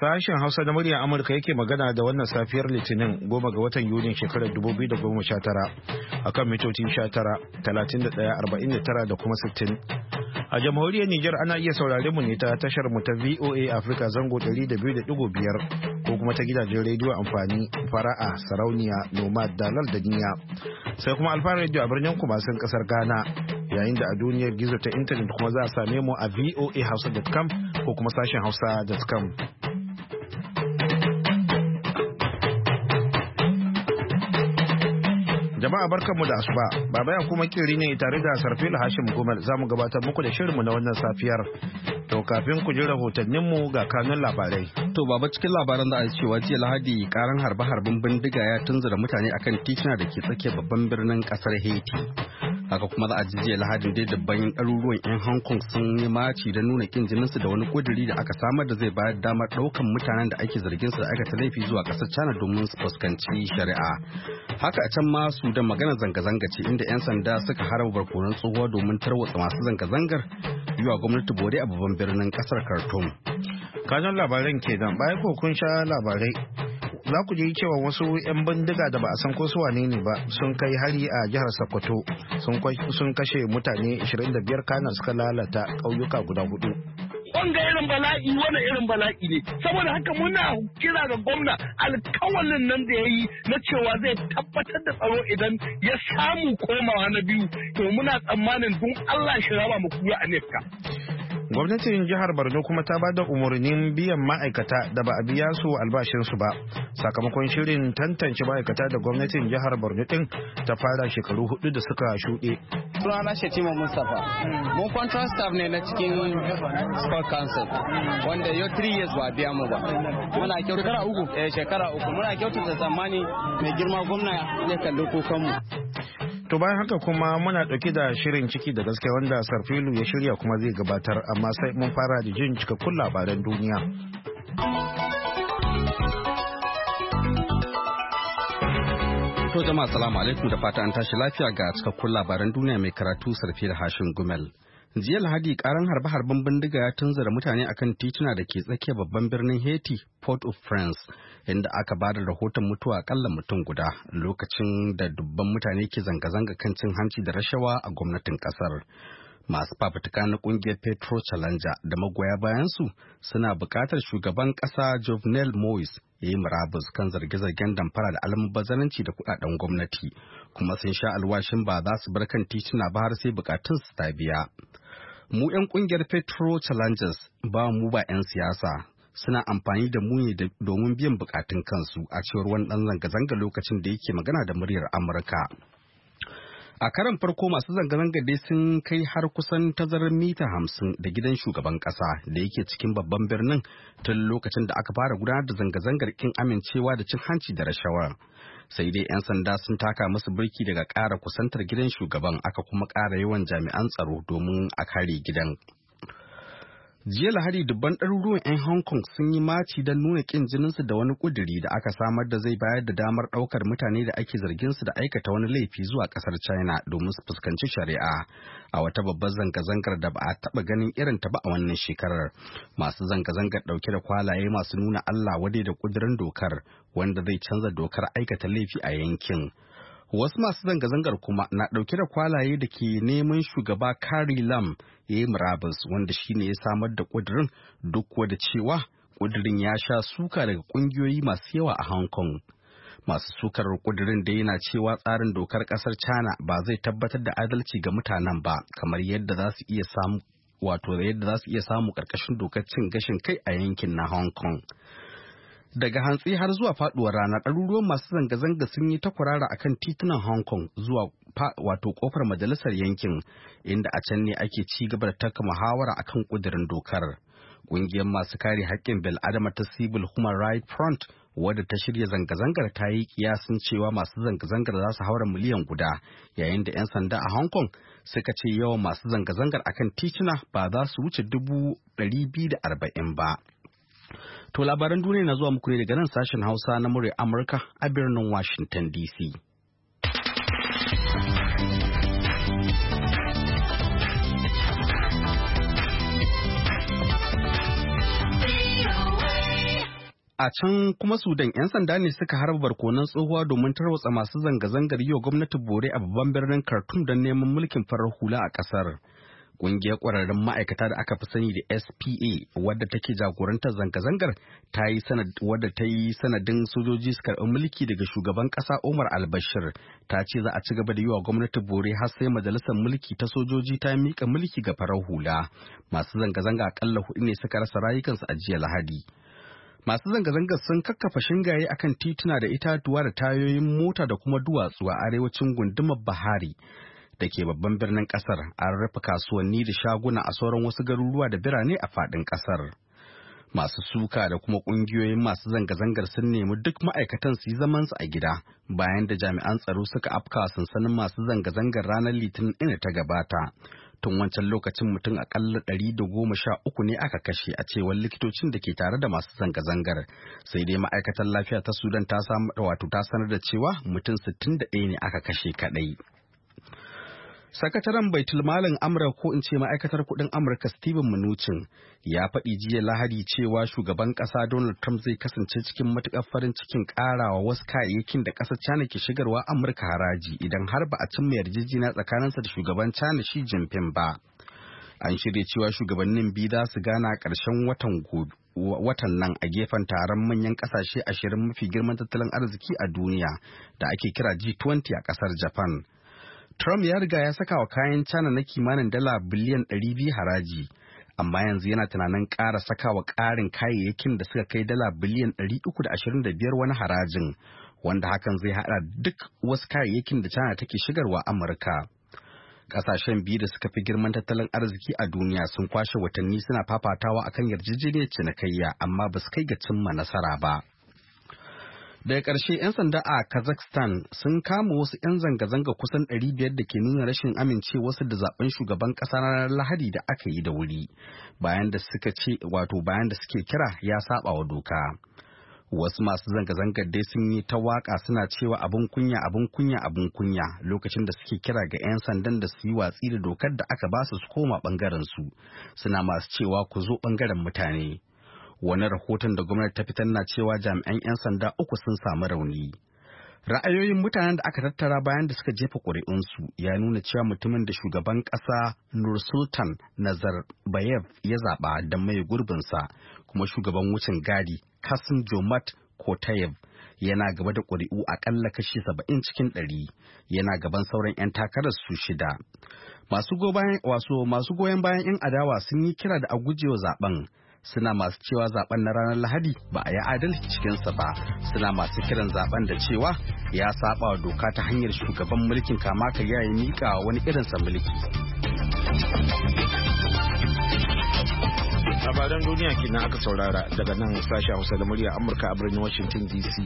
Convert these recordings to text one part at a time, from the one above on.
Sashen Hausa na muryar Amurka yake magana da wannan safiyar Litinin 10 ga watan Yuni shekarar 2019 akan mitoci 19, 31, 49 da kuma 60. A jamhuriyar Nijar ana iya saurare mu ne ta tashar mu ta VOA Africa zango 200.5 ko kuma ta gidajen rediyo amfani fara'a, sarauniya, nomad, dalal da niya. Sai kuma alfa rediyo a birnin Kumasin kasar Ghana. Yayin da a duniyar gizo ta intanet kuma za a same mu a voahausa.com ko kuma sashen hausa.com. Jama'a barkanmu da asuba. Baba ya kuma kiri ne tare da Sarfil Hashim Gumal za mu gabatar muku da shirinmu na wannan safiyar. To kafin ku ji rahotanninmu ga kanun labarai. To baba, cikin labaran da a cewa jiya Lahadi karan harbe-harben bindiga ya tunzura mutane akan titina da ke tsakiyar babban birnin kasar Haiti. Haka kuma za a ji jiya Lahadin dai dabban ɗaruruwan 'yan Hong Kong sun yi maci don nuna kin jininsu da wani kuduri da aka samar da zai bayar damar ɗaukan mutanen da ake zargin su da aikata laifi zuwa ƙasar China domin su fuskanci shari'a. Haka a can ma su da magana zanga-zanga ce inda 'yan sanda suka harba barkonon tsohuwa domin tarwatsa masu zanga-zangar yiwa gwamnati bore a babban birnin ƙasar Khartoum. Kanun labaran kenan bayan ko kun sha labarai. Za ku ji cewa wasu 'yan bindiga da ba a san ko su wane ne ba sun kai hari a jihar Sokoto sun kashe mutane 25 kana suka lalata ƙauyuka guda 4. Wanga irin bala'i wani irin bala'i ne, saboda haka muna kira ga gwamna alkawalin nan da ya yi na cewa zai tabbatar da tsaro idan ya samu komawa na biyu, to muna tsammanin don Allah shi raba mu kuya a nefka. Gwamnatin jihar Borno kuma ta ba da umarnin biyan ma'aikata da ba a biya su albashinsu ba sakamakon shirin tantance ma'aikata da gwamnatin jihar Borno din ta fara shekaru 4 da suka shuɗe. Sunana Shetima Mustapha. Mun contract staff ne na cikin Sport Council wanda yau 3 years ba biya mu ba. Muna kyautata shekara uku. Muna kyautata tsammani mai girma gwamna ya kalli kukanmu. To bayan haka kuma muna ɗauke da shirin ciki da gaske wanda Sarfilu ya shirya kuma zai gabatar, amma sai mun fara da jin cikakkun labaran duniya. To jama'a salamu alaikum da fata an tashi lafiya ga cikakkun labaran duniya mai karatu Sarfil Hashim Gumel. Jiya Lahadi karan harbe-harben bindiga ya tunzura mutane akan tituna da ke tsakiyar babban birnin Haiti, Port-au-Prince, inda aka bada rahoton mutuwa akalla mutum guda lokacin da dubban mutane ke zanga-zanga kan cin hanci da rashawa a gwamnatin kasar. Masu fafutuka na kungiyar Petro Challenger da magoya bayansu suna buƙatar shugaban ƙasa Jovenel Moise ya yi murabus kan zarge-zargen damfara da almubazzaranci da kuɗaɗen gwamnati, kuma sun sha alwashin ba za su bar kan tituna ba har sai bukatun su ta biya. Mu 'yan kungiyar Petro Challengers ba mu ba 'yan siyasa, suna amfani da mu ne domin biyan bukatun kansu, a cewar wani ɗan zanga-zanga lokacin da yake magana da muryar Amurka. A karan farko masu zanga-zanga dai sun kai har kusan tazarar mita 50 da gidan shugaban kasa da yake cikin babban birnin tun lokacin da aka fara gudanar da zanga-zangar kin amincewa da cin hanci da rashawa. Sai dai 'yan sanda sun taka musu birki daga ƙara kusantar gidan shugaban, aka kuma ƙara yawan jami'an tsaro domin a kare gidan. Jiya Lahadi dubban ɗaruruwan 'yan Hong Kong sun yi maci don nuna ƙin jininsu da wani ƙuduri da aka samar da zai bayar da damar ɗaukar mutane da ake zargin su da aikata wani laifi zuwa ƙasar China domin su fuskanci shari'a a wata babbar zanga-zangar da ba a taɓa ganin irin ta ba a wannan shekarar. Masu zanga-zangar ɗauke da kwalaye masu nuna Allah wadai da ƙudurin dokar wanda zai canza dokar aikata laifi a yankin. Wasu masu zanga-zangar kuma na ɗauke da kwalaye da ke neman shugaba Carrie Lam ya yi murabus, wanda shi ne ya samar da ƙudurin, duk da cewa ƙudurin ya sha suka daga ƙungiyoyi masu yawa a Hong Kong. Masu sukar ƙudurin da yana cewa tsarin dokar ƙasar China ba zai tabbatar da adalci ga mutanen ba, kamar yadda za su iya samu ƙarƙashin dokar cin gashin kai a yankin na Hong Kong. Daga hantsi har zuwa faduwar rana, ɗaruruwan masu zanga-zanga sun yi ta kwarara akan titunan Hong Kong zuwa kofar majalisar yankin, inda a can ne ake ci gaba da taka muhawara akan ƙudurin dokar. Ƙungiyar masu kare haƙƙin bil'adama ta Civil Human Rights Front, wadda ta shirya zanga-zangar, ta yi kiyasin cewa masu zanga-zangar za su haura miliyan guda, yayin da 'yan sanda a Hong Kong suka ce yawan masu zanga-zangar akan tituna ba za su wuce 240 ba. To labaran duniya na zuwa muku ne daga nan sashen Hausa na muryar Amurka a birnin Washington DC. A can kuma Sudan 'yan sanda ne suka harba barkonon tsohuwa domin tarwatsa masu zanga-zangar yi wa gwamnati bore a babban birnin Khartoum don neman mulkin farar hula a ƙasar. Ƙungiyar ƙwararrun ma'aikata da aka fi sani da SPA wadda take jagorantar zanga-zangar wadda ta yi sanadin sojoji su karɓi mulki daga shugaban ƙasa Omar al-Bashir ta ce za a ci gaba da yi wa gwamnati bore har sai majalisar mulki ta sojoji ta miƙa mulki ga farar hula. Masu zanga-zanga akalla 4 ne suka rasa rayukansu a jiya Lahadi. Masu zanga-zangar sun kakkafa shingaye akan tituna da itatuwa da tayoyin mota da kuma duwatsu a arewacin gundumar Bahari da ke babban birnin kasar. An rufe kasuwanni da shaguna a sauran wasu garuruwa da birane a faɗin kasar. Masu suka da kuma ƙungiyoyin masu zanga-zangar sun nemi duk ma'aikatan su yi zamansu a gida bayan da jami'an tsaro suka afka sansanin masu zanga-zangar ranar Litinin ɗin ta gabata. Tun wancan lokacin mutum akalla 113 ne aka kashe a cewar likitocin da ke tare da masu zanga-zangar. Sai dai ma'aikatar lafiya ta Sudan ta sanar da cewa mutum 61 ne aka kashe kadai. Sakataren Baitulmalin Amurka ko in ce ma'aikatar kuɗin Amurka Steven Mnuchin ya faɗi jiya Lahadi cewa shugaban ƙasa Donald Trump zai kasance cikin matuƙar farin cikin ƙarawa wasu kayayyakin da ƙasar China ke shigarwa Amurka haraji idan har ba a cimma yarjejeniya tsakaninsa da shugaban China Xi Jinping ba. An shirya cewa shugabannin biyu za su gana ƙarshen watan nan a gefen taron manyan ƙasashe 20 mafi girman tattalin arziki a duniya da ake kira G20 a ƙasar Japan. Trump ya riga ya saka wa kayan China na kimanin dala biliyan 200 haraji, amma yanzu yana tunanin ƙara saka wa ƙarin kayayyakin da suka kai dala biliyan 325 wani harajin, wanda hakan zai haɗa duk wasu kayayyakin da China take shigarwa Amurka. Ƙasashen biyu da suka fi girman tattalin arziki a duniya sun kwashe watanni suna fafatawa akan yarjejeniyar cinikayya, amma ba su kai ga cimma nasara ba. Daga ƙarshe 'yan sanda a Kazakhstan sun kama wasu 'yan zanga-zanga kusan 500 da ke nuna rashin amincewarsu da zaben shugaban ƙasa na Lahadi da aka yi da wuri, bayan da suke kira ya saba wa doka. Wasu masu zanga-zangar dai sun yi ta waka suna cewa abin kunya abin kunya abin kunya lokacin da suke kira ga 'yan sandan da su yi watsi da dokar da aka ba su koma bangaren su, suna masu cewa ku zo bangaren mutane. Wani rahoton da gwamnati ta fitar na cewa jami'an 'yan sanda 3 sun samu rauni. Ra'ayoyin mutanen da aka tattara bayan da suka jefa ƙuri'unsu ya nuna cewa mutumin da shugaban ƙasa Nursultan Nazarbayev ya zaɓa da mai gurbinsa kuma shugaban wucin gadi Kasim Jomart Kotayev yana gaba da ƙuri'u aƙalla kashi 70 cikin 100, yana gaban sauran 'yan takarar su 6. Masu goyon bayan 'yan adawa sun yi kira da a gujewa zaben. Suna masu cewa zaben na ranar Lahadi ba a yi adalci cikinsa ba, suna masu kiran zaben da cewa ya saba wa doka ta hanyar shugaban mulkin kama karya ya mika wani irinsa mulki. Labaran duniya kenan aka saurara daga nan sashen Hausa da murya Amurka a birnin Washington DC.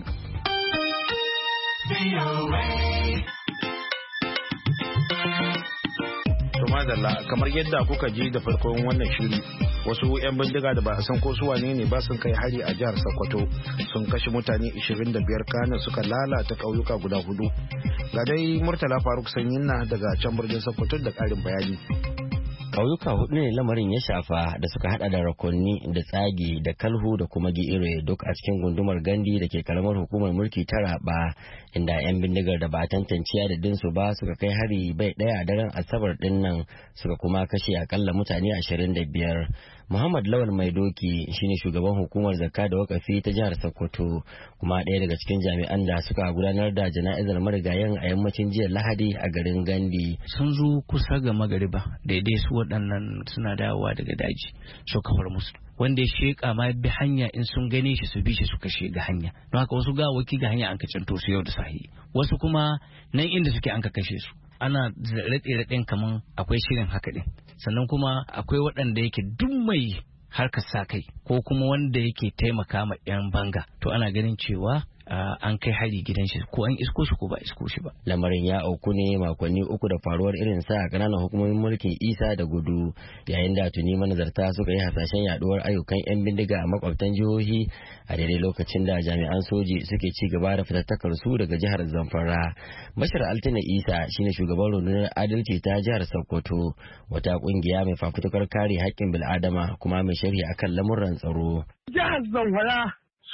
Madalla, kamar yadda kuka ji da farkon wannan shiri, wasu 'yan bindiga da ba a san ko su wane ne ba sun kai hari a jihar Sokoto sun kashe mutane 25 kana suka lalata ƙauyuka guda 4. Ga dai Murtala Faruk Sanyinna daga can birnin Sokoto da ƙarin bayani. Ƙauyuka 4 ne lamarin ya shafa da suka hada da Rakonni da Tsagi da Kalhu da kuma Gi'ire duk a cikin gundumar Gandi da ke karamar hukumar mulki ta Raba, inda 'yan bindigar da ba tantance adadinsu ba suka kai hari bai daya a daren Asabar din nan suka kuma kashe akalla mutane 25. Muhammad Lawal Mai Doki shine shugaban hukumar zakka da wakafi ta jihar Sokoto kuma ɗaya daga cikin jami'an da suka gudanar da jana'izar marigayen a yammacin jiya Lahadi a garin Gandi. Sun zo kusa ga magariba daidai su waɗannan suna dawowa daga daji so kafar musu. Wanda ya sheka ma bi hanya in sun gane shi su bi shi suka shiga hanya. Don haka wasu gawaki ga hanya an ka cinto su yau da sahi. Wasu kuma nan inda suke an ka kashe su. Ana raɗe-raɗen kaman akwai shirin haka ɗin. Sannan kuma akwai waɗanda yake duk mai harkar sa kai ko kuma wanda yake taimaka ma 'yan banga to ana ganin cewa an kai hari gidan shi ko an isko shi ko ba isko shi ba. Lamarin ya auku ne makonni 3 da faruwar irin sa a kananan hukumomin mulkin Isa da Gudu, yayin da tuni manazarta suka yi hasashen yaduwar ayyukan 'yan bindiga a makwabtan jihohi a daidai lokacin da jami'an soji suke ci gaba da fitattakar su daga jihar Zamfara. Bashir Altina Isa shine shugaban rundunar adalci ta jihar Sokoto, wata kungiya mai fafutukar kare haƙƙin bil'adama kuma mai sharhi akan lamuran tsaro. Jihar Zamfara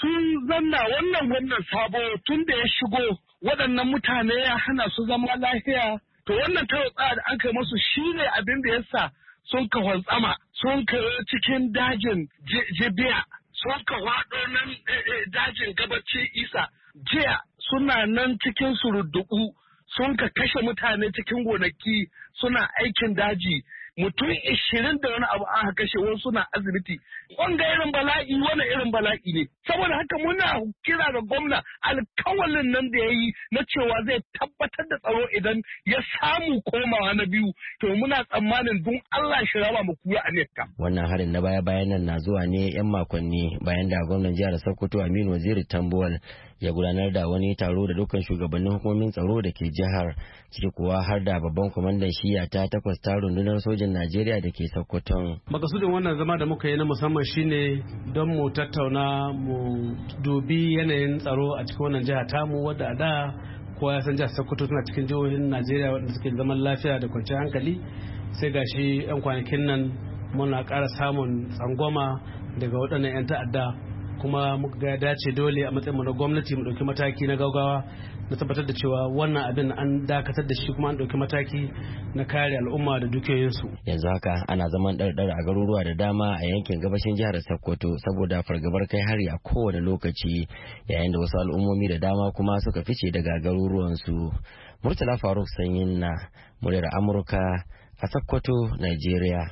sun zanna wannan sabo tun da ya shigo waɗannan mutane ya hana su zama lafiya. To wannan tarotsa da an kai masu shine abin da yasa sun ka hantsama, sun ka cikin dajin jibiya, sun ka waɗo nan dajin gabacin isa. Jiya suna nan cikin surudduku, sun ka kashe mutane cikin gonaki suna aikin daji. Mutum 20 da wani abu aka kashe, wasu suna asibiti. Wanga irin bala'i ne. Saboda haka muna kira ga gwamna alkawalin nan da ya yi na cewa zai tabbatar da tsaro idan ya samu komawa na biyu. To muna tsammanin don Allah shi raba mu kuya a nekka. Wannan harin na baya-bayan nan na zuwa ne 'yan makonni bayan da gwamnan jihar Sokoto Aminu Waziri Tambuwal ya gudanar da wani taro da dukkan shugabannin hukumomin tsaro da ke jihar, ciki kuwa har da babban kwamandan shiya ta 8 ta rundunar sojin Najeriya da ke Sokoton. Makasudin wannan zama da muka yi na musamman shine don mu tattauna mu dubi yanayin tsaro a cikin wannan jiha tamu, wadda a da kowa ya san jihar Sokoto tana cikin jihohin Najeriya wadanda suke zaman lafiya da kwanciyar hankali. Sai gashi 'yan kwanakin nan muna ƙara samun tsangwama daga waɗannan 'yan ta'adda, kuma muka ga dace dole a matsayin mu na gwamnati mu dauki mataki na gaugawa na tabbatar da cewa wannan abin an dakatar da shi, kuma an dauki mataki na kare al'umma da dukiyoyinsu. Yanzu haka ana zaman ɗarɗar a garuruwa da dama a yankin gabashin jihar Sokoto saboda fargabar kai hari a kowane lokaci, yayin da wasu al'ummomi da dama kuma suka fice daga garuruwansu. Murtala Faruk Sanyin na muryar Amurka a Sokoto, Nigeria.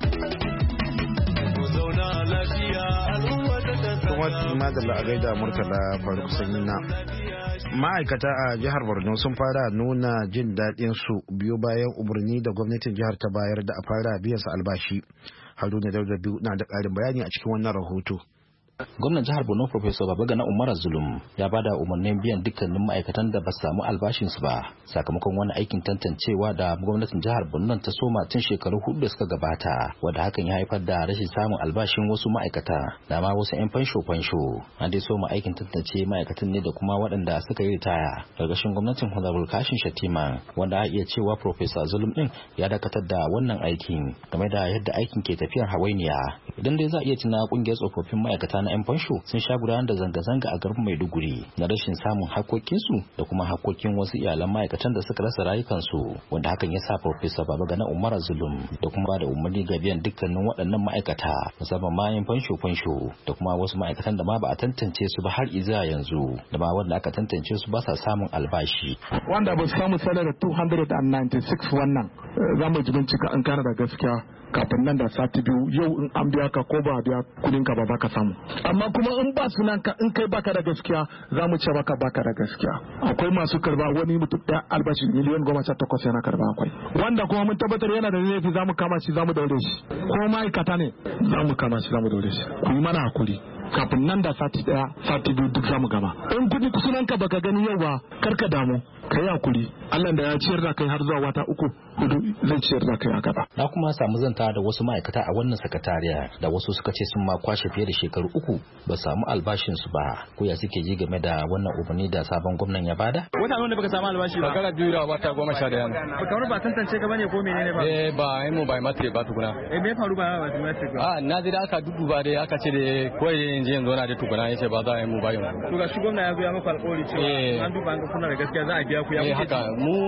Madalla a gaida Murtala Faruk Sanyina. Ma'aikata a jihar Borno sun fara nuna jin daɗin su biyo bayan umarni da gwamnatin jihar ta bayar da a fara biyan su albashi. Haruna Dauda biyu na da ƙarin bayani a cikin wannan rahoto. Gwamnan jihar Borno Professor Babagana Umar Zulum ya bada umarnin biyan dukkanin ma'aikatan da ba su samu albashinsu ba sakamakon wani aikin tantancewa da gwamnatin jihar Borno ta soma tun shekaru 4 da suka gabata, wanda hakan ya haifar da rashin samun albashin wasu ma'aikata da ma wasu 'yan fansho. An dai soma aikin tantance ma'aikatan ne da kuma waɗanda suka yi ritaya gargashin gwamnatin Honorable Kashin Shatima, wanda a iya cewa Professor Zulum din ya dakatar da wannan aikin game da yadda aikin ke tafiyar hawainiya. Idan dai za a iya tuna kungiyar tsofaffin ma'aikata na 'yan fansho sun sha gudanar da zanga-zanga a garin Maiduguri na rashin samun haƙƙoƙinsu da kuma haƙƙoƙin wasu iyalan ma'aikatan da suka rasa rayukansu, wanda hakan ya sa Professor Babagana Umar Zulum da kuma ba da umarni ga biyan dukkanin waɗannan ma'aikata, musamman ma 'yan fansho da kuma wasu ma'aikatan da ma ba a tantance su ba har izuwa yanzu, da ma wanda aka tantance su ba sa samun albashi. Wanda ba su samu salar 296 wannan za mu ji bincika an kana da gaskiya kafin nan da sati biyu, yau in an biya ka ko ba biya kudin ka ba za ka samu. Amma kuma in ba sunan ka, in kai baka da gaskiya za mu ce baka da gaskiya. Akwai masu karba wani mutum ɗaya albashi miliyan 18 yana karba akwai. Wanda kuma mun tabbatar yana da laifi za mu kama shi, za mu daure shi. Ko ma'aikata ne za mu kama shi, za mu daure shi. Ku yi mana hakuri. Kafin nan da sati ɗaya sati biyu duk za mu gama. In kudi sunan ka baka gani yau ba, karka damu. Kai hakuri, Allah da ya ciyar da kai har zuwa wata 3-4 zai ciyar da kai a gaba. Na kuma samu zanta da wasu ma'aikata a wannan sakatariya da wasu suka ce sun ma kwashe fiye da shekaru 3 ba samu albashin su ba. Ko ya suke ji game da wannan umarni da sabon gwamnan ya bada? Wata ne baka samu albashi ba. Shekara 2 da wata 11 ne. Kamar ba tantance ka bane ko menene ba? Ba ai mu ba mate ba tukuna. Me faru ba mate ba? Na ji da aka duduba dai aka ce da koyi yanzu yanzu na da tukuna yace ba za a yi mu ba yau. To ga shi gwamna ya zo ya maka alƙawari cewa an duba an ga kuna da gaskiya za a biya ku ya muke. Haka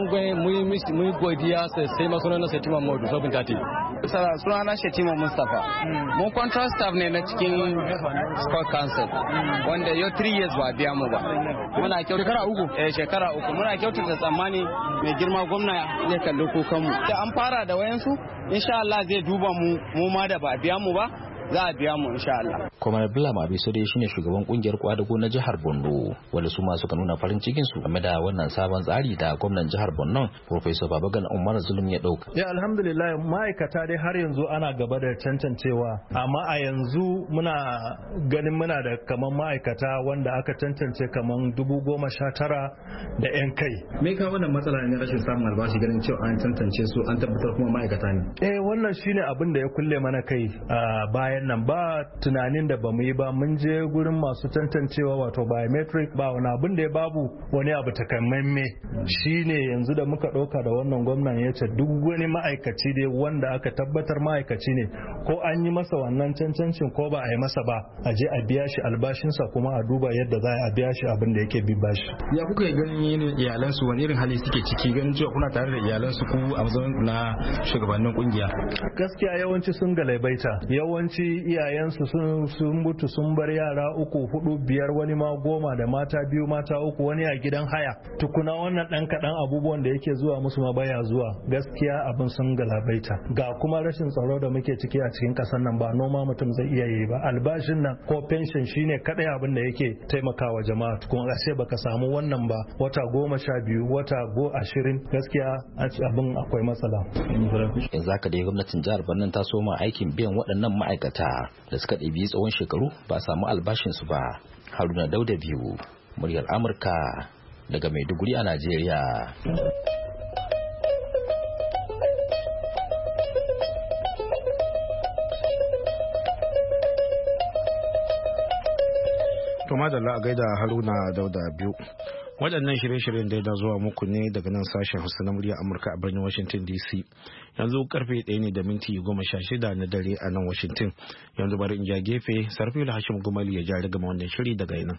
mu godiya sai masuna na Shetima Modu 730. Sunana Shetima Mustapha. Mun contract staff ne na cikin Sport Council wanda yau 3 years ba biya mu ba. Muna shekara 3. Shekara 3 muna kyautata tsammani mai girma gwamna ya kalli kokanmu. Da an fara da wayansu insha Allah zai duba mu ma da ba biya mu ba. Za a biya mu insha Allah. Kwamar Bula Mabisode shine shugaban kungiyar kwadago na jihar Borno, wanda su ma suka nuna farin cikin su game da wannan sabon tsari da gwamnan jihar Borno Professor Babagana Umar Zulum ya dauka. Alhamdulillah ma'aikata dai har yanzu ana gaba da cancancewa, amma a yanzu muna ganin muna da kaman ma'aikata wanda aka cancance kaman 19,000 da 'yan kai. Me ka wannan matsala ne rashin samun albashi ganin cewa an tantance su an tabbatar kuma ma'aikata ne? Wannan shine abin da ya kulle mana kai bayan iyayen nan ba tunanin da bamu yi ba, mun je gurin masu tantancewa wato biometric, ba wani abin da ya babu wani abu takamaime. Shine yanzu da muka ɗauka da wannan gwamnan ya ce duk wani ma'aikaci dai wanda aka tabbatar ma'aikaci ne, ko an yi masa wannan cancancin ko ba a yi masa ba, a je a biya shi albashinsa kuma a duba yadda za a biya shi abin da yake bi bashi. Ya kuka ganin iyalansu wani irin hali suke ciki, ganin cewa kuna tare da iyalansu ku a matsayin na shugabannin kungiya? Gaskiya yawanci sun galaibaita, yawanci iyayensu sun mutu, sun bar yara 3, 4, 5, wani ma 10 da mata 2 mata 3, wani a gidan haya. Tukuna wannan dan kadan abubuwan da yake zuwa musu ma baya zuwa. Gaskiya abin sun galabaita. Ga kuma rashin tsaro da muke ciki a cikin kasar nan, ba noma mutum zai iya yi ba. Albashin nan ko pension shine kadai abin da yake taimakawa jama'a. Kuma ashe baka samu wannan ba wata 12 wata 20, gaskiya abin akwai matsala. Yanzu haka dai gwamnatin jihar Borno ta soma aikin biyan waɗannan ma'aikata da suka ɗebi tsawon shekaru ba samu albashinsu ba. Haruna Dauda biyu, muryar Amurka daga Maiduguri a Najeriya. To madalla a gaida Haruna Dauda biyu. Waɗannan shirye-shiryen da zuwa muku ne daga nan sashen Hausa na murya Amurka a birnin Washington DC. Yanzu karfe 1 ne da minti 16 na dare a nan Washington. Yanzu bari in ja gefe, Sarfil Hashim Gumali ya ja rigama wannan shiri daga nan.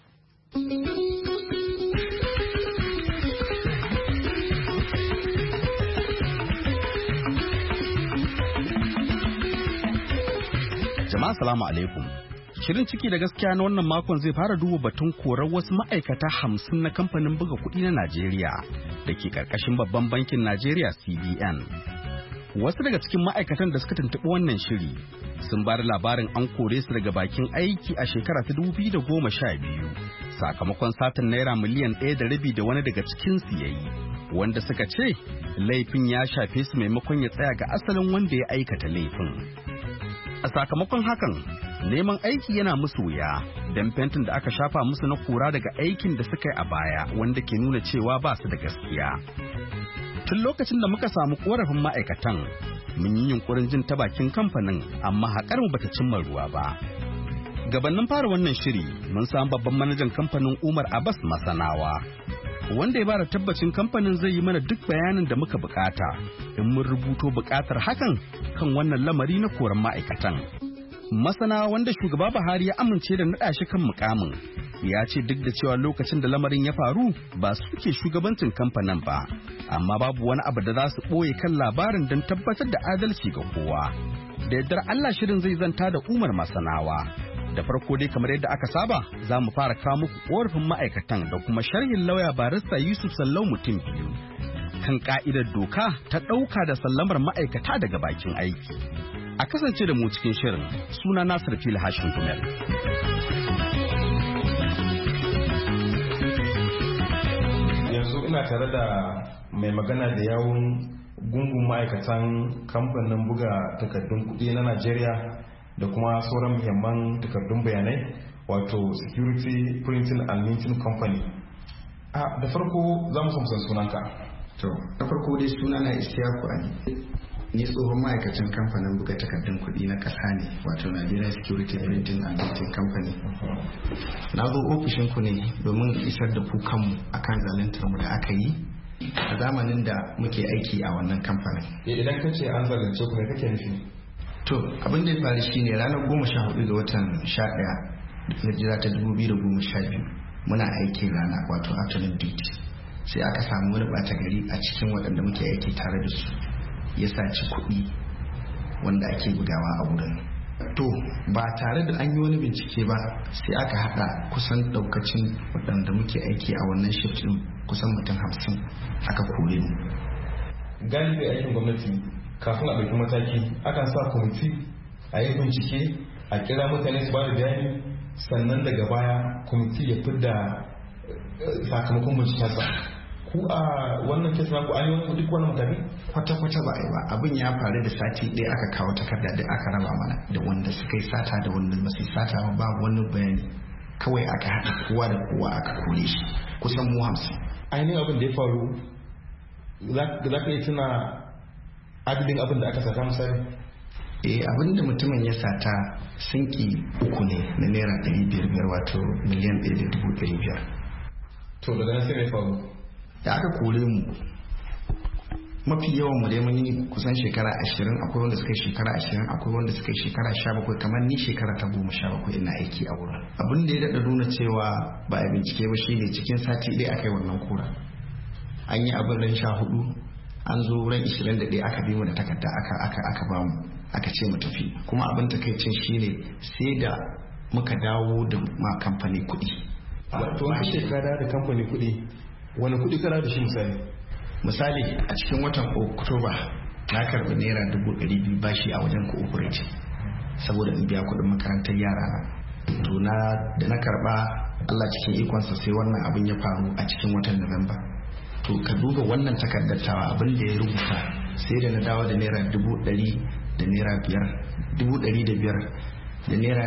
Jama'a salamu alaikum. Shirin ciki da gaskiya na wannan makon zai fara duba batun korar wasu ma'aikata 50 na kamfanin buga kuɗi na Najeriya da ke ƙarƙashin babban bankin Najeriya CBN. Wasu daga cikin ma'aikatan da suka tuntuɓi wannan shiri sun ba da labarin an kore su daga bakin aiki a shekara ta 2012 sakamakon satin naira miliyan 1.5 da wani daga cikinsu ya yi, wanda suka ce laifin ya shafe su maimakon ya tsaya ga asalin wanda ya aikata laifin. A sakamakon hakan, neman aiki yana musu wuya don fentin da aka shafa musu na kura daga aikin da suka yi a baya wanda ke nuna cewa ba su da gaskiya. Tun lokacin da muka samu korafin ma'aikatan, mun yi yunkurin jin ta bakin kamfanin amma haƙar mu bata cimma ruwa ba. Gabanin fara wannan shiri, mun samu babban manajan kamfanin Umar Abbas Masanawa, wanda ya bada tabbacin kamfanin zai yi mana duk bayanin da muka bukata in mun rubuto bukatar hakan kan wannan lamari na koran ma'aikatan. Masana wanda shugaba Buhari ya amince da naɗa shi kan mukamin ya ce duk da cewa lokacin da lamarin ya faru ba su ke shugabancin kamfanin ba, amma babu wani abu da za su ɓoye kan labarin don tabbatar da adalci ga kowa. Da yardar Allah shirin zai zanta da Umar Masanawa. Da farko dai kamar yadda aka saba za mu fara kawo muku korafin ma'aikatan da kuma sharhin lauya barista Yusuf Sallau mutum biyu kan ka'idar doka ta ɗauka da sallamar ma'aikata daga bakin aiki. A kasance da mu cikin shirin, suna Nasir Fili Hashin Gumel. Yanzu ina tare da mai magana da yawun gungun ma'aikatan kamfanin buga takardun kuɗi na Najeriya da kuma sauran muhimman takardun bayanai, wato Security Printing and Minting Company. Da farko za mu san sunanka. To, da farko dai sunana Isiyaku Ali. Ni tsohon ma'aikacin kamfanin buga takardun kuɗi na ƙasa ne, wato Nigeria Security Printing and Minting Company. Na zo ofishin ku ne domin isar da kukanmu akan zaluntar mu da aka yi a zamanin da muke aiki a wannan kamfanin. Idan ka ce an zalunce ku ne kake nufi? To, abin da ya faru shine ranar 14 ga watan 11 na jira ta 2012 muna aiki rana, wato afternoon duty. Sai aka samu wani ɓata gari a cikin waɗanda muke aiki tare da su, ya saci kuɗi wanda ake bugawa a wurin. To ba tare da an yi wani bincike ba, sai aka haɗa kusan ɗaukacin waɗanda muke aiki a wannan shift ɗin kusan mutum 50 aka kore mu. Galibi aikin gwamnati kafin a ɗauki mataki akan sa kwamiti a yi bincike, a kira mutane su ba da bayani, sannan daga baya kwamiti ya fidda sakamakon bincikensa. Ku a wannan kesa ku an yi duk wani mutane? Kwata-kwata ba a yi ba. Abin ya faru da sati ɗaya aka kawo takarda da aka raba mana da wanda suka yi sata da wanda ba su yi sata ba wani bayani. Kawai aka haɗa kowa da kowa aka kore shi kusan mu 50. Ainihin abin da ya faru za ka yi tuna adadin abin da aka saka misali? abinda mutumin ya sata sinki 3 ne na naira 500 wato miliyan 1.500. to daga nan sai mai faru da aka kore mu mafi yawan mu dai mun yi kusan shekara 20, akwai wanda suka yi shekara 20, akwai wanda suka yi shekara 17, kamar ni shekara ta 17 ina aiki a wurin. Abin da ya daɗa nuna cewa ba a bincike ba shine cikin sati ɗaya aka yi wannan kura. An yi abin ran 14, an zo ran 21 aka bi mu da takarda aka ba mu aka ce mu tafi. Kuma abin takaicin shine sai da muka dawo da ma kamfani kuɗi. To wani shekara da kamfani kuɗi, wani kuɗi kana da shi misali a cikin watan Oktoba na karbi naira 200,000 bashi a wajen cooperative saboda in biya kudin makarantar yara na. To da na karba Allah cikin ikonsa sai wannan abin ya faru a cikin watan Nuwamba. To ka duba wannan takardattawa abin da ya rubuta sai da na dawo da naira 100,000 da naira 500,000 da naira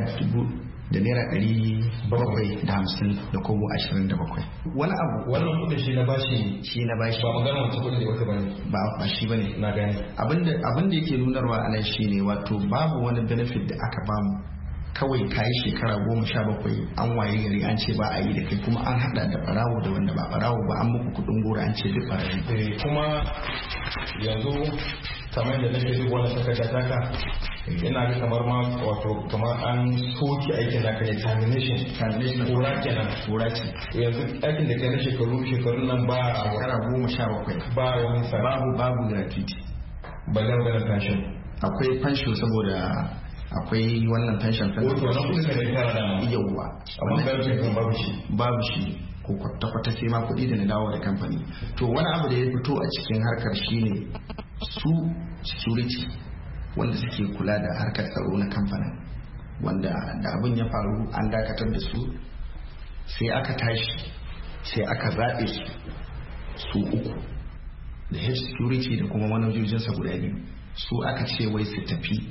750 da kobo 27. wani abu wannan kudin shi na bashi ba magana wata kudin da wata bane ba shi bane na gani abinda yake nunarwa a nan shine wato babu wani benefit da aka bamu kawai kayi shekara 17 an waye gari an ce ba a yi da kai kuma an hada da barawo da wanda ba barawo ba an muku kudin gora an ce duk barayi. Kuma yanzu kamar da nake duk wani takarda taka yana ga kamar ma wato kamar an soke aikin naka ne termination kura kenan kura ce yanzu aikin da kai na shekarun nan ba shekara 17 ba wani sa babu gratuity ba ga maganar pension akwai pension saboda akwai wannan pension wato na kudin da ya tara da yawwa amma pension babu shi ko kwata-kwata sai ma kuɗi da na dawo da kamfani. To wani abu da ya fito a cikin harkar shine su security wanda suke kula da harkar tsaro na kamfanin, wanda da abin ya faru an dakatar da su sai aka tashi sai aka zaɓe su 3 da head security da kuma manajojinsa guda 2 su aka ce wai su tafi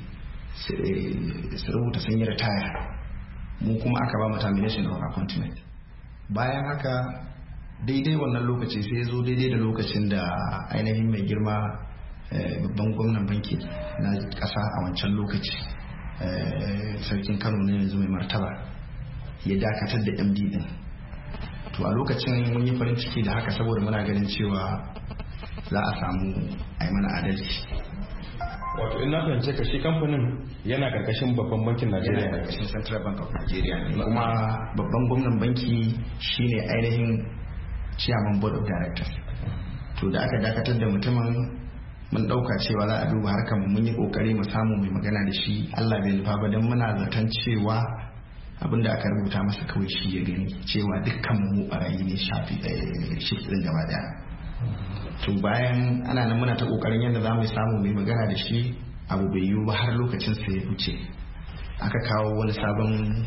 su rubuta sun yi ritaya, mu kuma aka ba mu termination of appointment. Bayan haka daidai wannan lokaci sai ya zo daidai da lokacin da ainihin mai girma babban gwamnan banki na ƙasa a wancan lokaci sarkin Kano ne yanzu mai martaba ya dakatar da MD din. To a lokacin mun yi farin ciki da haka saboda muna ganin cewa za a samu a yi mana adalci. Wato ina fahimce ka shi kamfanin yana karkashin babban bankin Najeriya, yana karkashin Central Bank of Nigeria ne, kuma babban gwamnan banki shine ainihin chairman board of directors. To da aka dakatar da mutumin mun dauka cewa za a duba harkar mu, mun yi kokari mu samu mai magana da shi, Allah bai nufa ba dan muna zaton cewa abinda aka rubuta masa kawai shi ya gani cewa dukkan mu barayi ne shafi shi din gaba daya. To bayan ana nan muna ta kokarin yadda za mu samu mai magana da shi, abu bai yiwu ba har lokacin sa ya wuce aka kawo wani sabon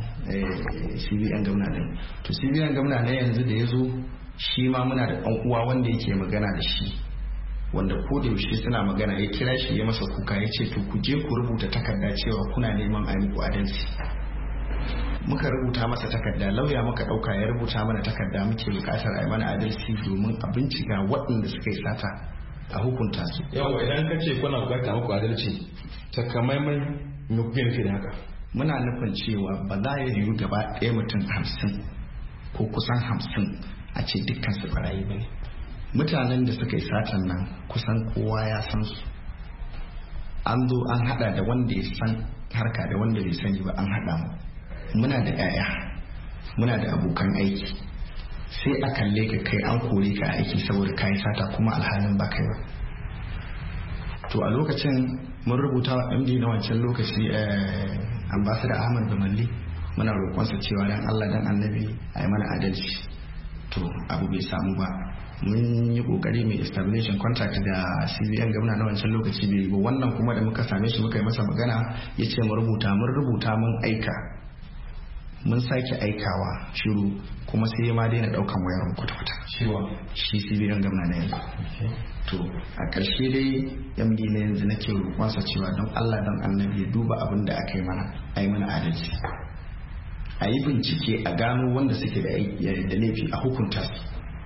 CBN gwamna din. To CBN gwamna na yanzu da ya zo shi ma muna da ɗan uwa wanda yake magana da shi, wanda ko da yaushe suna magana, ya kira shi ya masa kuka ya ce to ku je ku rubuta takarda cewa kuna neman a muku adalci. Muka rubuta masa takarda, lauya muka dauka ya rubuta mana takarda, muke bukatar a yi mana adalci domin a bincika waɗanda suka yi sata a hukunta su. Yawa idan ka ce kuna bukatar muku adalci, takamaiman me kuke nufi da haka? Muna nufin cewa ba za ya yiwu gaba ɗaya mutum 50 ko kusan 50 a ce dukkan su barayi ba ne. Mutanen da suka yi satan nan kusan kowa ya san su. An zo an hada da wanda ya san harka da wanda bai sani ba, an hada mu. Muna da 'ya'ya, muna da abokan aiki, sai a kalle ka kai an kore ka aiki saboda ka yi sata kuma alhalin ba kai ba. To a lokacin mun rubuta wa MD na wancan lokaci ambassador Ahmad Bamalli, muna roƙonsa cewa dan Allah dan Annabi a yi mana adalci. To abu bai samu ba, mun yi kokari mai establishing contract da CBN gwamna na wancan lokaci bai ba. Wannan kuma da muka same shi muka yi masa magana ya ce mun rubuta mun aika, mun sake aikawa shiru, kuma sai ma daina daukan wayar kwata-kwata shi CBN gwamna na yanzu. To a ƙarshe dai MD na yanzu nake roƙonsa cewa don Allah don Annabi ya duba abin da aka yi mana, a yi mana adalci, a yi bincike a gano wanda suke da laifi a hukunta su,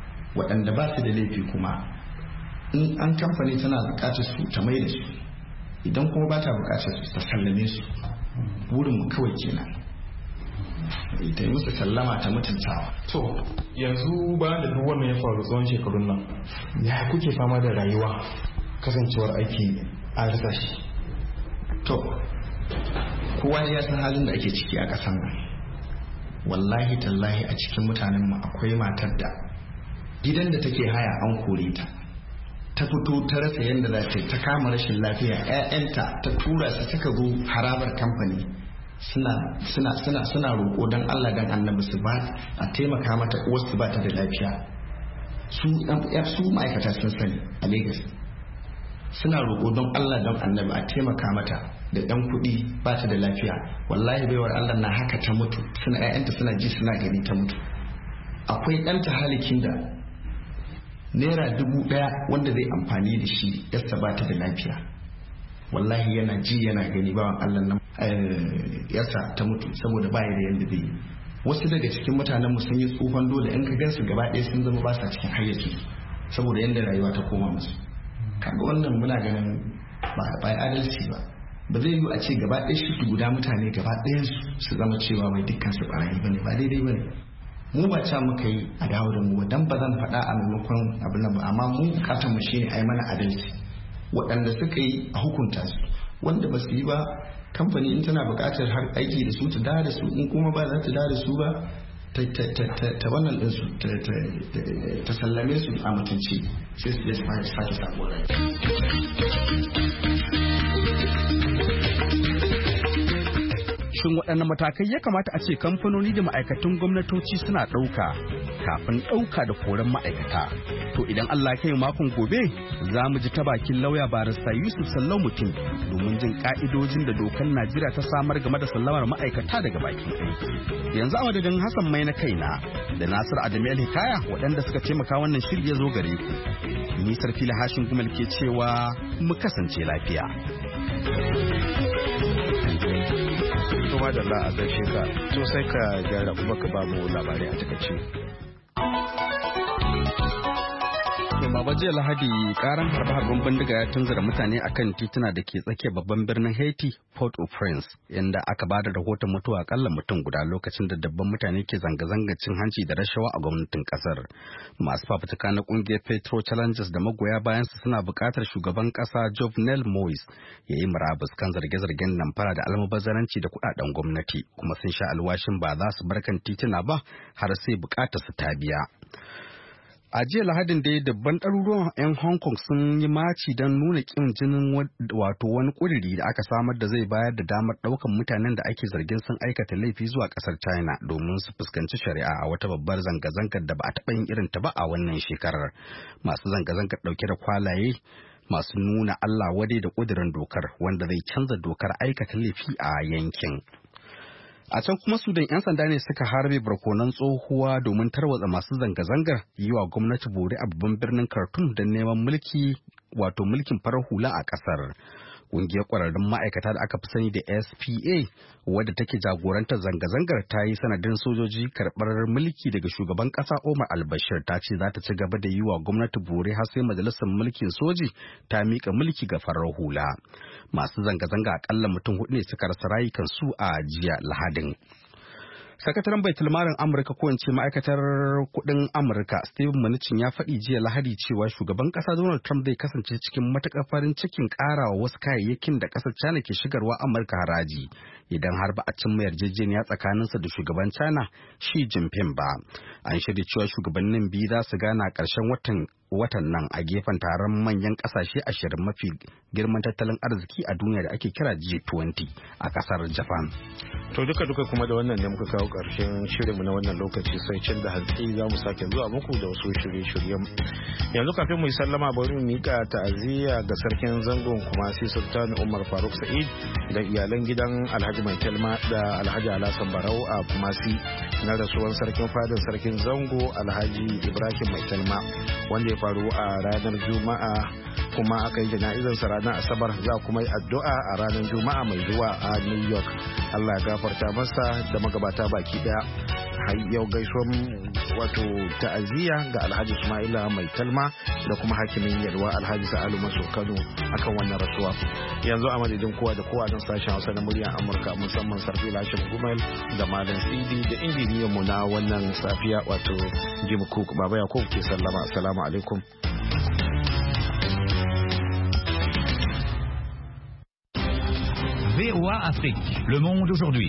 waɗanda ba su da laifi kuma in an kamfani tana buƙatar su ta mai da su idan kuma ba ta bukatar ta sallame su. Burin mu kawai kenan ta yi musu sallama ta mutuntawa. To yanzu ba da duk wannan ya faru tsawon shekarun nan ya kuke fama da rayuwa kasancewar aiki a rasa shi? To kowa ya san halin da ake ciki a ƙasar nan. Wallahi tallahi a cikin mutanen mu akwai matar da gidan da take haya an kore ta fito ta rasa yadda za ta kama rashin lafiya, 'ya'yanta ta tura su suka zo harabar kamfani suna roƙo don Allah don annabi su ba a taimaka mata wasu ba ta da lafiya. Su ma'aikata sun sani a Lagos suna roƙo don Allah don annabi a taimaka mata da ɗan kuɗi ba ta da lafiya. Wallahi baiwar Allah na haka ta mutu, 'ya'yanta suna ji suna gani ta mutu. Akwai ɗanta halikin da naira 1,000 wanda zai amfani da shi yasta ba ta da lafiya. Wallahi yana ji yana gani bawan Allah nan yasa ta mutu saboda baya da yanda zai yi. Wasu daga cikin mutanen mu sun yi tsufan dole, in ka gansu gaba ɗaya sun zama ba sa cikin hayyaci saboda yanda rayuwa ta koma musu. Kaga wannan muna ganin ba adalci ba. Ba zai yi a ce gaba ɗaya shi guda mutane gaba ɗayan su zama cewa mai dukkan su barayi bane, ba daidai bane. Mu ba ca muka yi a dawo da mu dan ba zan faɗa a maimakon abin nan ba, amma mu bukatar mu shine ai mana adalci. Waɗanda suka yi a hukunta su, wanda ba su yi ba kamfani in tana bukatar har aiki da su ta dawo da su, in kuma ba za ta dawo da su ba ta wannan din su ta sallame su a mutunci sai su je su sake sabuwar Shin waɗanne matakai ya kamata a ce kamfanoni da ma'aikatan gwamnatoci suna ɗauka kafin ɗauka da koran ma'aikata? To idan Allah ya kai makon gobe za mu ji ta bakin lauya barista Yusuf Sallau Mutum domin jin ka'idojin da dokar Najeriya ta samar game da sallamar ma'aikata daga bakin aiki. Yanzu a madadin Hassan Mai na kaina da Nasir Adamu Hikaya waɗanda suka taimaka wannan shiri ya zo gare ku. Ni Sarfila Hashin Gumal ke cewa mu kasance lafiya. Kuma da a gaishe ka, to sai ka gyara kuma ka ba mu labarai a takaice. Baba jiya Lahadi karan harbe-harben bindiga ya tunzura mutane akan tituna da ke tsakiyar babban birnin Haiti, Port-au-Prince, inda aka ba da rahoton mutuwa akalla mutum guda lokacin da dabban mutane ke zanga-zanga cin hanci da rashawa a gwamnatin kasar. Masu fafutuka na kungiyar Petro Challenges da magoya bayan su suna buƙatar shugaban ƙasa Jovenel Moise ya yi murabus kan zarge-zargen lamfara da almubazzaranci da kuɗaɗen gwamnati, kuma sun sha alwashin ba za su bar kan tituna ba har sai buƙatar su ta biya. A jiya Lahadin da dabban ɗaruruwan 'yan Hong Kong sun yi maci don nuna ƙin jinin wato wani ƙudiri da aka samar da zai bayar da damar ɗaukan mutanen da ake zargin sun aikata laifi zuwa ƙasar China domin su fuskanci shari'a a wata babbar zanga-zangar da ba a taɓa yin irin ta ba a wannan shekarar. Masu zanga-zangar ɗauke da kwalaye masu nuna Allah wadai da ƙudirin dokar wanda zai canza dokar aikata laifi a yankin. A can kuma Sudan 'yan sanda ne suka harbe barkonan tsohuwa domin tarwatsa masu zanga-zangar yi wa gwamnati bore a babban birnin Khartoum don neman mulkin farar hula a kasar. Ƙungiyar ƙwararrun ma'aikata da aka fi sani da SPA wadda take jagorantar zanga-zangar ta yi sanadin sojoji karɓar mulki daga shugaban ƙasa Omar al-Bashir, ta ce za ta ci gaba da yi wa gwamnati bore har sai majalisar mulkin soji ta miƙa mulki ga farar hula. Masu zanga-zanga akalla mutum 4 ne suka rasa rayukansu a jiya Lahadin. Sakataren Baitulmarin Amurka ko ince ma'aikatar kudin Amurka Steven Mnuchin ya faɗi jiya Lahadi cewa shugaban ƙasa Donald Trump zai kasance cikin matuƙar farin cikin ƙarawa wasu kayayyakin da ƙasar China ke shigarwa Amurka haraji idan har ba a cimma yarjejeniya tsakaninsa da shugaban China Xi Jinping ba. An shirya cewa shugabannin biyu za su gana ƙarshen watan nan a gefen taron manyan ƙasashe 20 mafi girman tattalin arziki a duniya da ake kira G20 a ƙasar Japan. To duka kuma da wannan ne muka kawo ƙarshen shirinmu na wannan lokaci, sai can da hantsi za mu sake zuwa muku da wasu shirye-shiryen. Yanzu kafin mu yi sallama bari mu miƙa ta'aziyya ga sarkin zangon kuma sai Sultan Umar Faruk Sa'id da iyalan gidan Alhaji Mai Talma da Alhaji Alhassan Barau a Kumasi na rasuwar sarkin fadin sarkin zango Alhaji Ibrahim Mai Talma wanda ya faru a ranar Juma'a, kuma aka yi jana'izarsa ranar Asabar, za kuma yi addu'a a ranar Juma'a mai zuwa a New York. Allah ya gafarta masa da magabata baki daya. yau gaisuwan wato ta'aziyya ga Alhaji Ismaila Mai Talma da kuma hakimin Yalwa Alhaji Sa'alu Maso Kano akan wannan rasuwa. Yanzu a madadin kowa da kowa don sashen Hausa na muryar Amurka musamman Sarfi Hashim Gumal da Malam Sidi da injiniyan mu na wannan safiya wato Jim Cook. Baba Yakubu ke sallama. Assalamu alaikum. VOA Afrique, le monde aujourd'hui.